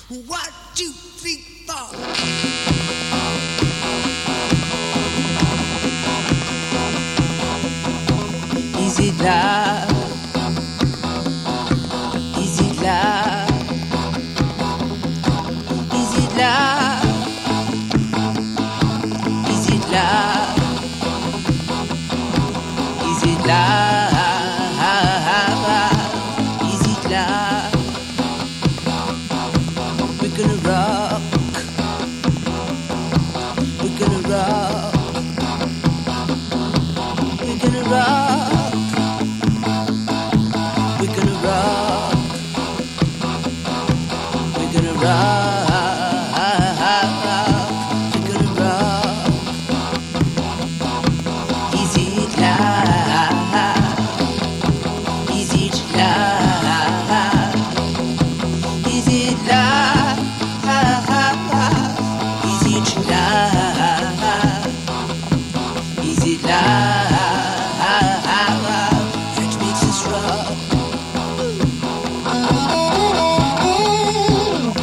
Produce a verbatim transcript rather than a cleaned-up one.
One, two, three, four. Is it love? Is it love? Is it love? Is it love? Is it love? Is it love? We're gonna rock. We're gonna rock. We're gonna rock. We're gonna rock. We're gonna rock. We're gonna rock. Is it love? Is it love? Is it love? Is it love? Is it love?